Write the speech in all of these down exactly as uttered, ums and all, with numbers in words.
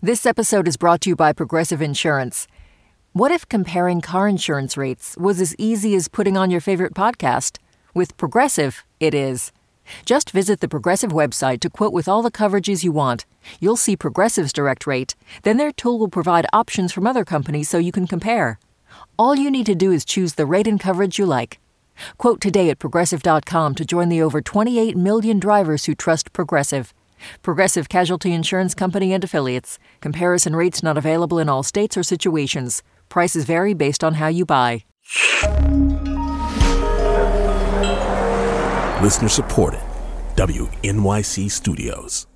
This episode is brought to you by Progressive Insurance. What if comparing car insurance rates was as easy as putting on your favorite podcast? With Progressive, it is. Just visit the Progressive website to quote with all the coverages you want. You'll see Progressive's direct rate. Then their tool will provide options from other companies so you can compare. All you need to do is choose the rate and coverage you like. Quote today at Progressive dot com to join the over twenty-eight million drivers who trust Progressive. Progressive Casualty Insurance Company and Affiliates. Comparison rates not available in all states or situations. Prices vary based on how you buy. Listener supported. W N Y C Studios.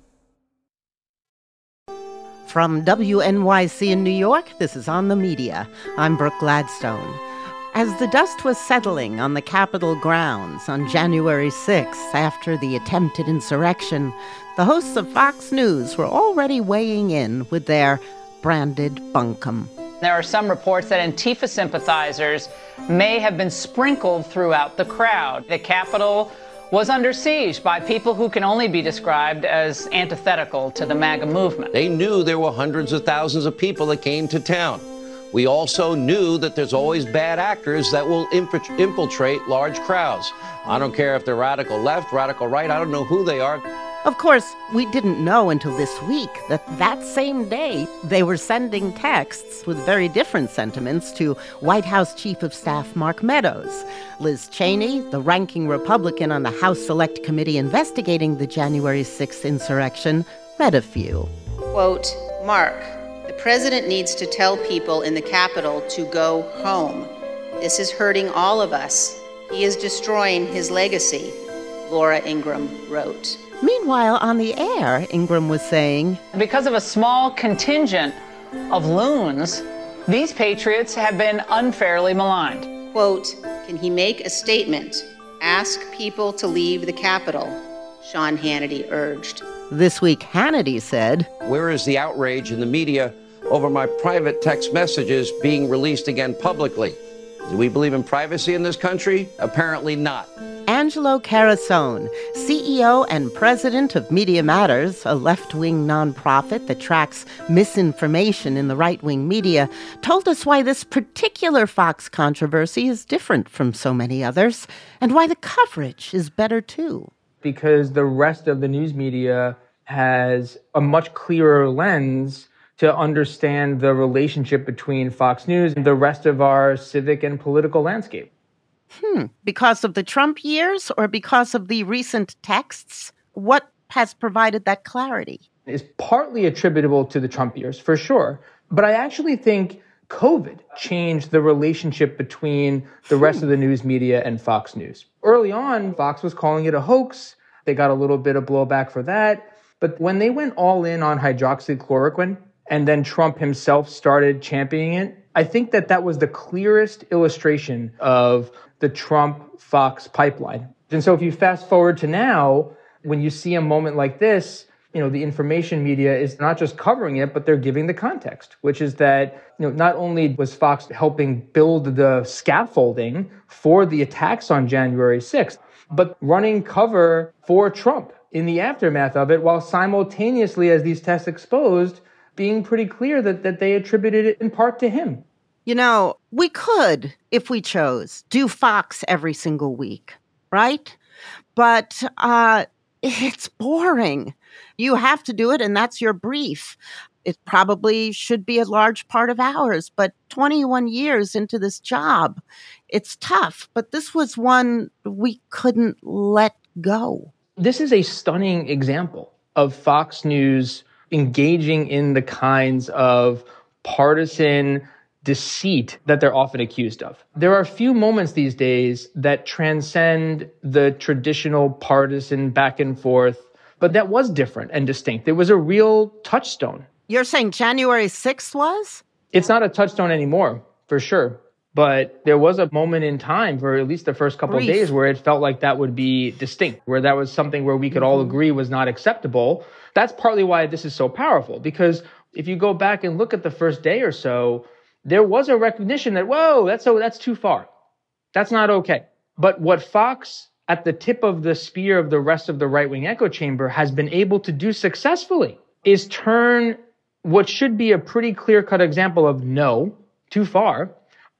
From W N Y C in New York, this is On the Media. I'm Brooke Gladstone. As the dust was settling on the Capitol grounds on January sixth after the attempted insurrection, the hosts of Fox News were already weighing in with their branded bunkum. There are some reports that Antifa sympathizers may have been sprinkled throughout the crowd. The Capitol was under siege by people who can only be described as antithetical to the MAGA movement. They knew there were hundreds of thousands of people that came to town. We also knew that there's always bad actors that will infiltrate large crowds. I don't care if they're radical left, radical right, I don't know who they are. Of course, we didn't know until this week that that same day they were sending texts with very different sentiments to White House Chief of Staff Mark Meadows. Liz Cheney, the ranking Republican on the House Select Committee investigating the January sixth insurrection, read a few. Quote, Mark, the president needs to tell people in the Capitol to go home. This is hurting all of us. He is destroying his legacy, Laura Ingraham wrote. Meanwhile, on the air, Ingraham was saying, because of a small contingent of loons, these patriots have been unfairly maligned. Quote, can he make a statement? Ask people to leave the Capitol, Sean Hannity urged. This week, Hannity said, where is the outrage in the media over my private text messages being released again publicly? Do we believe in privacy in this country? Apparently not. Angelo Carasone, C E O and president of Media Matters, a left-wing nonprofit that tracks misinformation in the right-wing media, told us why this particular Fox controversy is different from so many others, and why the coverage is better too. Because the rest of the news media has a much clearer lens to understand the relationship between Fox News and the rest of our civic and political landscape. Hmm. Because of the Trump years or because of the recent texts? What has provided that clarity? It's partly attributable to the Trump years, for sure. But I actually think COVID changed the relationship between the rest of the news media and Fox News. Early on, Fox was calling it a hoax. They got a little bit of blowback for that. But when they went all in on hydroxychloroquine, and then Trump himself started championing it, I think that that was the clearest illustration of the Trump-Fox pipeline. And so if you fast forward to now, when you see a moment like this, you know, the information media is not just covering it, but they're giving the context, which is that, you know, not only was Fox helping build the scaffolding for the attacks on January sixth, but running cover for Trump in the aftermath of it, while simultaneously, as these tests exposed, being pretty clear that, that they attributed it in part to him. You know, we could, if we chose, do Fox every single week, right? But uh, it's boring. You have to do it, and that's your brief. It probably should be a large part of ours, but twenty-one years into this job, it's tough. But this was one we couldn't let go. This is a stunning example of Fox News engaging in the kinds of partisan deceit that they're often accused of. There are few moments these days that transcend the traditional partisan back and forth, but that was different and distinct. It was a real touchstone. You're saying January sixth was? It's not a touchstone anymore, for sure. But there was a moment in time for at least the first couple Brief. of days where it felt like that would be distinct, where that was something where we could all agree was not acceptable. That's partly why this is so powerful, because if you go back and look at the first day or so, there was a recognition that, whoa, that's so that's too far. That's not okay. But what Fox, at the tip of the spear of the rest of the right-wing echo chamber, has been able to do successfully is turn what should be a pretty clear-cut example of no, too far,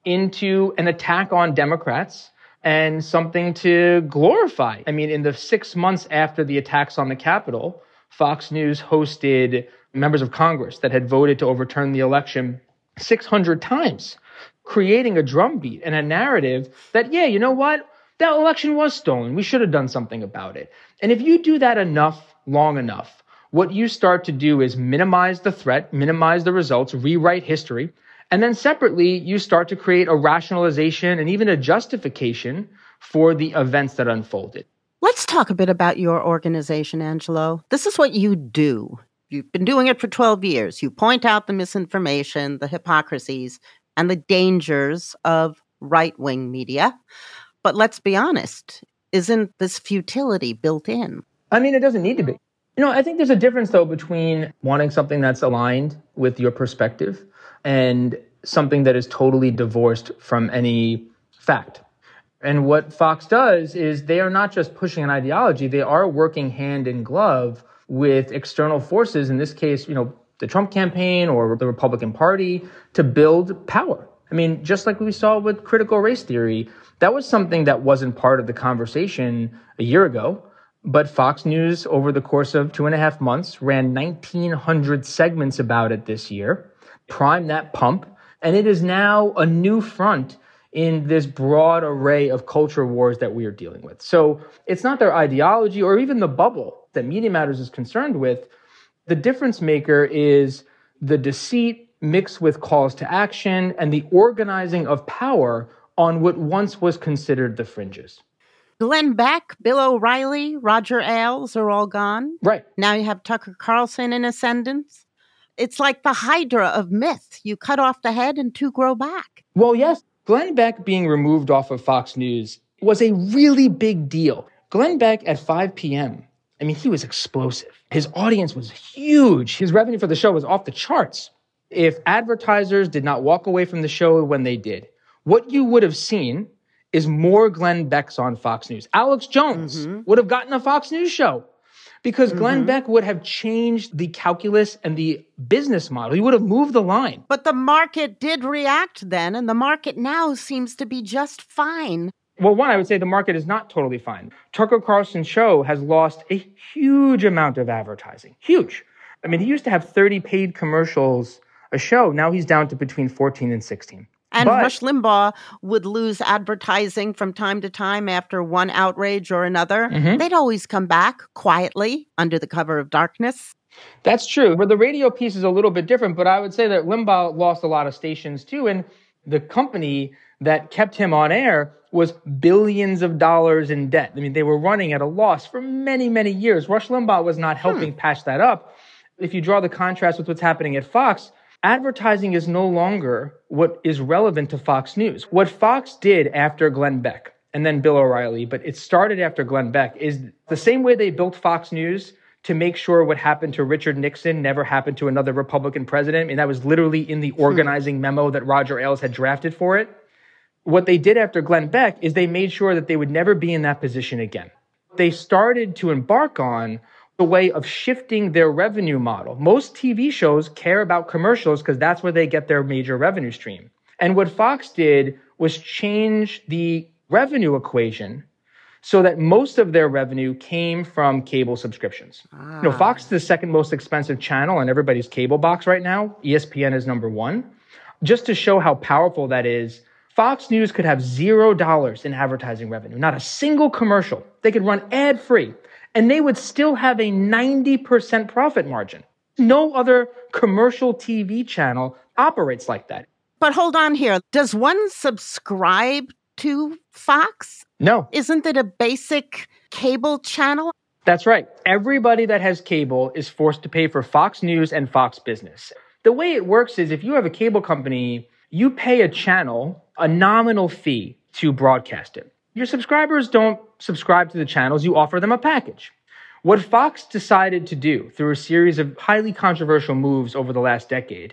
into an attack on Democrats and something to glorify. I mean, in the six months after the attacks on the Capitol, Fox News hosted members of Congress that had voted to overturn the election six hundred times, creating a drumbeat and a narrative that, yeah, you know what? That election was stolen. We should have done something about it. And if you do that enough, long enough, what you start to do is minimize the threat, minimize the results, rewrite history. And then separately, you start to create a rationalization and even a justification for the events that unfolded. Let's talk a bit about your organization, Angelo. This is what you do. You've been doing it for twelve years. You point out the misinformation, the hypocrisies, and the dangers of right-wing media. But let's be honest, isn't this futility built in? I mean, it doesn't need to be. You know, I think there's a difference, though, between wanting something that's aligned with your perspective and something that is totally divorced from any fact. And what Fox does is they are not just pushing an ideology, they are working hand in glove with external forces, in this case, you know, the Trump campaign or the Republican Party, to build power. I mean, just like we saw with critical race theory, that was something that wasn't part of the conversation a year ago. But Fox News, over the course of two and a half months, ran nineteen hundred segments about it this year, primed that pump, and it is now a new front in this broad array of culture wars that we are dealing with. So it's not their ideology or even the bubble that Media Matters is concerned with. The difference maker is the deceit mixed with calls to action and the organizing of power on what once was considered the fringes. Glenn Beck, Bill O'Reilly, Roger Ailes are all gone. Right. Now you have Tucker Carlson in ascendance. It's like the hydra of myth. You cut off the head and two grow back. Well, yes, Glenn Beck being removed off of Fox News was a really big deal. Glenn Beck at five p.m., I mean, he was explosive. His audience was huge. His revenue for the show was off the charts. If advertisers did not walk away from the show when they did, what you would have seen is more Glenn Becks on Fox News. Alex Jones mm-hmm. would have gotten a Fox News show because mm-hmm. Glenn Beck would have changed the calculus and the business model. He would have moved the line. But the market did react then, and the market now seems to be just fine. Well, one, I would say the market is not totally fine. Tucker Carlson's show has lost a huge amount of advertising. Huge. I mean, he used to have thirty paid commercials a show. Now he's down to between fourteen and sixteen. And but, Rush Limbaugh would lose advertising from time to time after one outrage or another. Mm-hmm. They'd always come back quietly under the cover of darkness. That's true. But the radio piece is a little bit different. But I would say that Limbaugh lost a lot of stations too. And the company that kept him on air was billions of dollars in debt. I mean, they were running at a loss for many, many years. Rush Limbaugh was not helping hmm. patch that up. If you draw the contrast with what's happening at Fox, advertising is no longer what is relevant to Fox News. What Fox did after Glenn Beck and then Bill O'Reilly, but it started after Glenn Beck, is the same way they built Fox News to make sure what happened to Richard Nixon never happened to another Republican president. I mean, that was literally in the organizing memo that Roger Ailes had drafted for it. What they did after Glenn Beck is they made sure that they would never be in that position again. They started to embark on a way of shifting their revenue model. Most T V shows care about commercials because that's where they get their major revenue stream. And what Fox did was change the revenue equation so that most of their revenue came from cable subscriptions. Ah. You know, Fox is the second most expensive channel on everybody's cable box right now. E S P N is number one. Just to show how powerful that is, Fox News could have zero dollars in advertising revenue, not a single commercial. They could run ad-free, and they would still have a ninety percent profit margin. No other commercial T V channel operates like that. But hold on here. Does one subscribe to Fox? No. Isn't it a basic cable channel? That's right. Everybody that has cable is forced to pay for Fox News and Fox Business. The way it works is if you have a cable company, you pay a channel a nominal fee to broadcast it. Your subscribers don't subscribe to the channels. You offer them a package. What Fox decided to do through a series of highly controversial moves over the last decade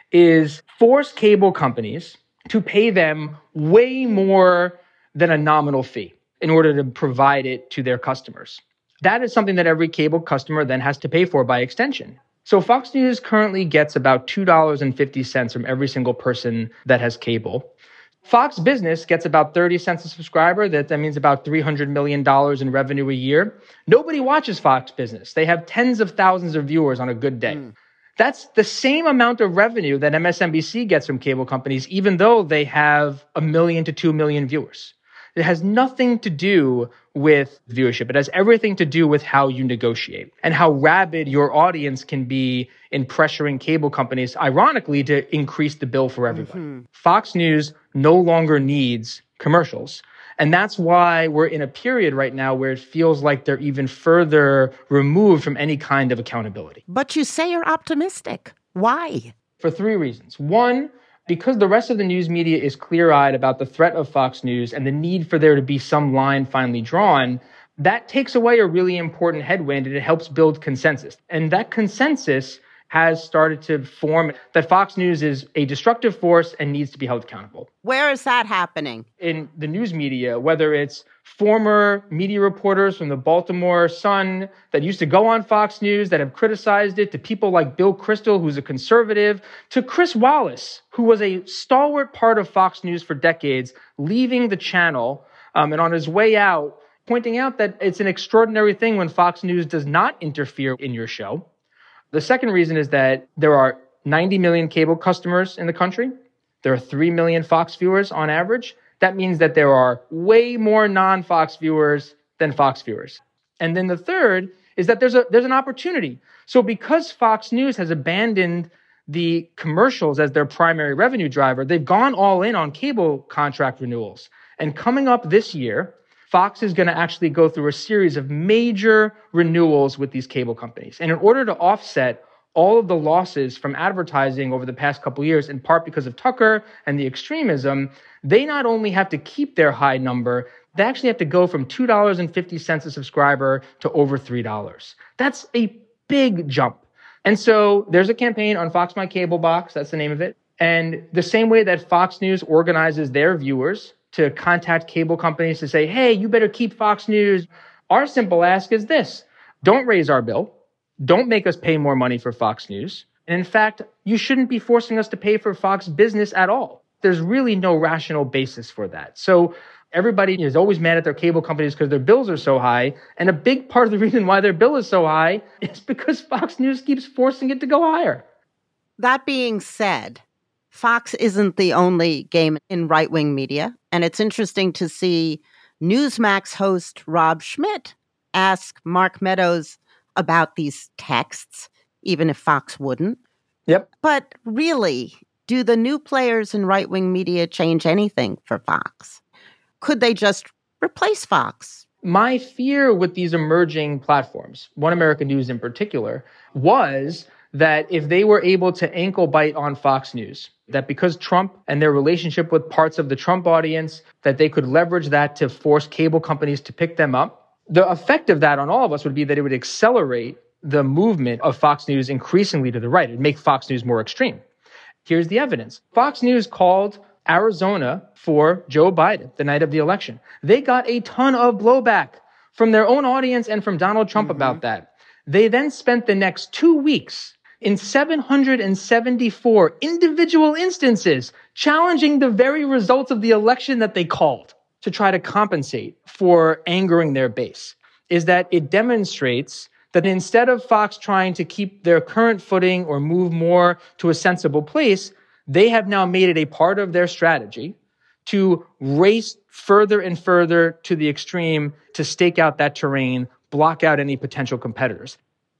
is force cable companies to pay them way more than a nominal fee in order to provide it to their customers. That is something that every cable customer then has to pay for by extension. So Fox News currently gets about two dollars and fifty cents from every single person that has cable. Fox Business gets about thirty cents a subscriber. That, that means about three hundred million dollars in revenue a year. Nobody watches Fox Business. They have tens of thousands of viewers on a good day. Mm. That's the same amount of revenue that M S N B C gets from cable companies, even though they have a million to two million viewers. It has nothing to do with viewership. It has everything to do with how you negotiate and how rabid your audience can be in pressuring cable companies, ironically, to increase the bill for everybody. Mm-hmm. Fox News no longer needs commercials. And that's why we're in a period right now where it feels like they're even further removed from any kind of accountability. But you say you're optimistic. Why? For three reasons. One, because the rest of the news media is clear-eyed about the threat of Fox News and the need for there to be some line finally drawn, that takes away a really important headwind and it helps build consensus. And that consensus has started to form that Fox News is a destructive force and needs to be held accountable. Where is that happening? In the news media, whether it's former media reporters from the Baltimore Sun that used to go on Fox News that have criticized it, to people like Bill Kristol, who's a conservative, to Chris Wallace, who was a stalwart part of Fox News for decades, leaving the channel um, and on his way out, pointing out that it's an extraordinary thing when Fox News does not interfere in your show. The second reason is that there are ninety million cable customers in the country. There are three million Fox viewers on average. That means that there are way more non-Fox viewers than Fox viewers. And then the third is that there's a there's an opportunity. So because Fox News has abandoned the commercials as their primary revenue driver, they've gone all in on cable contract renewals. And coming up this year, Fox is going to actually go through a series of major renewals with these cable companies. And in order to offset all of the losses from advertising over the past couple of years, in part because of Tucker and the extremism, they not only have to keep their high number, they actually have to go from two dollars and fifty cents a subscriber to over three dollars. That's a big jump. And so there's a campaign on Fox My Cable Box, that's the name of it. And the same way that Fox News organizes their viewers to contact cable companies to say, hey, you better keep Fox News. Our simple ask is this: don't raise our bill. Don't make us pay more money for Fox News. And in fact, you shouldn't be forcing us to pay for Fox Business at all. There's really no rational basis for that. So everybody is always mad at their cable companies because their bills are so high. And a big part of the reason why their bill is so high is because Fox News keeps forcing it to go higher. That being said, Fox isn't the only game in right-wing media, and it's interesting to see Newsmax host Rob Schmitt ask Mark Meadows about these texts, even if Fox wouldn't. Yep. But really, do the new players in right-wing media change anything for Fox? Could they just replace Fox? My fear with these emerging platforms, One American News in particular, was that if they were able to ankle bite on Fox News, that because Trump and their relationship with parts of the Trump audience, that they could leverage that to force cable companies to pick them up. The effect of that on all of us would be that it would accelerate the movement of Fox News increasingly to the right. It would make Fox News more extreme. Here's the evidence. Fox News called Arizona for Joe Biden the night of the election. They got a ton of blowback from their own audience and from Donald Trump mm-hmm. about that. They then spent the next two weeks in seven hundred seventy-four individual instances challenging the very results of the election that they called to try to compensate for angering their base. Is that it demonstrates that instead of Fox trying to keep their current footing or move more to a sensible place, they have now made it a part of their strategy to race further and further to the extreme to stake out that terrain, block out any potential competitors.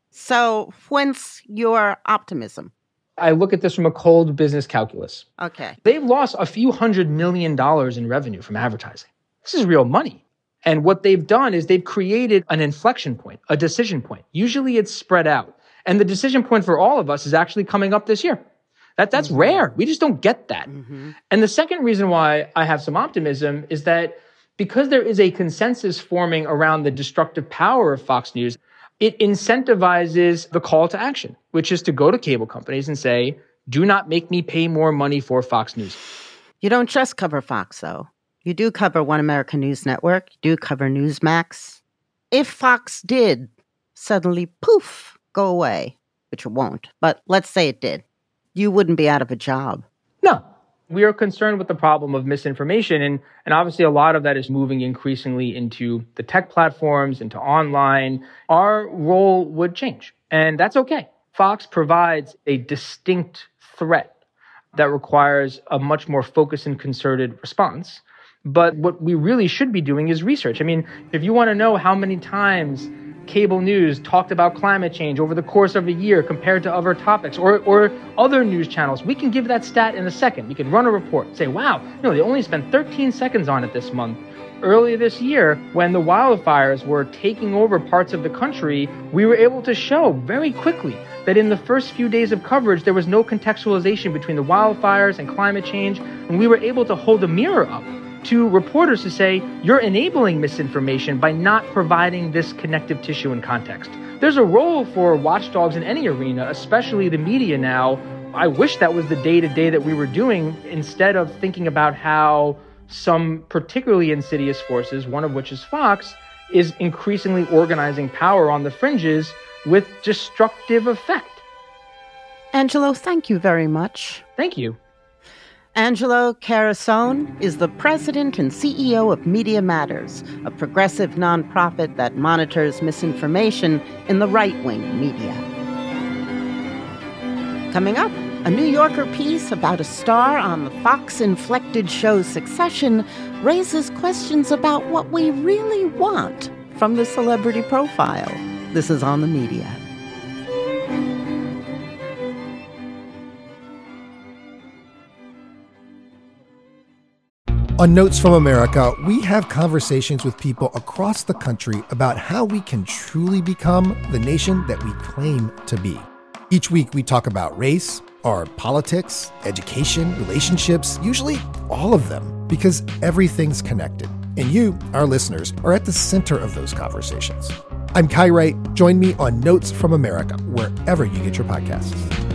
So whence your optimism? I look at this from a cold business calculus. Okay. They've lost a few hundred million dollars in revenue from advertising. This is real money. And what they've done is they've created an inflection point, a decision point. Usually it's spread out. And the decision point for all of us is actually coming up this year. That, that's mm-hmm. rare. We just don't get that. Mm-hmm. And the second reason why I have some optimism is that because there is a consensus forming around the destructive power of Fox News, it incentivizes the call to action, which is to go to cable companies and say, do not make me pay more money for Fox News. You don't just cover Fox, though. You do cover One American News Network. You do cover Newsmax. If Fox did suddenly, poof, go away, which it won't, but let's say it did, you wouldn't be out of a job. No. We are concerned with the problem of misinformation, and, and obviously a lot of that is moving increasingly into the tech platforms, into online. Our role would change, and that's okay. Fox provides a distinct threat that requires a much more focused and concerted response. But what we really should be doing is research. I mean, if you want to know how many times cable news talked about climate change over the course of a year compared to other topics or, or other news channels, we can give that stat in a second. We can run a report, say, wow, no, they only spent thirteen seconds on it this month. Earlier this year, when the wildfires were taking over parts of the country, we were able to show very quickly that in the first few days of coverage, there was no contextualization between the wildfires and climate change, and we were able to hold a mirror up to reporters to say, you're enabling misinformation by not providing this connective tissue and context. There's a role for watchdogs in any arena, especially the media now. I wish that was the day-to-day that we were doing, instead of thinking about how some particularly insidious forces, one of which is Fox, is increasingly organizing power on the fringes with destructive effect. Angelo, thank you very much. Thank you. Angelo Carusone is the president and C E O of Media Matters, a progressive nonprofit that monitors misinformation in the right-wing media. Coming up, a New Yorker piece about a star on the Fox-inflected show Succession raises questions about what we really want from the celebrity profile. This is On the Media. On Notes from America, we have conversations with people across the country about how we can truly become the nation that we claim to be. Each week, we talk about race, or politics, education, relationships, usually all of them, because everything's connected. And you, our listeners, are at the center of those conversations. I'm Kai Wright. Join me on Notes from America, wherever you get your podcasts.